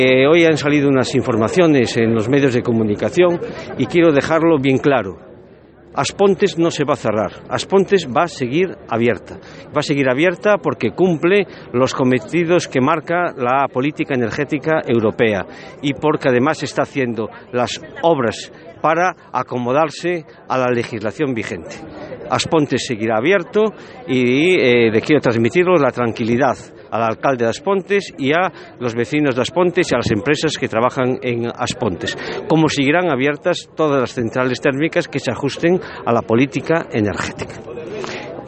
Hoy han salido unas informaciones en los medios de comunicación y quiero dejarlo bien claro. Aspontes no se va a cerrar, Aspontes va a seguir abierta. Va a seguir abierta porque cumple los cometidos que marca la política energética europea y porque además está haciendo las obras para acomodarse a la legislación vigente. Aspontes seguirá abierto y le quiero transmitirlo la tranquilidad al alcalde de Aspontes y a los vecinos de Aspontes y a las empresas que trabajan en Aspontes, como seguirán abiertas todas las centrales térmicas que se ajusten a la política energética.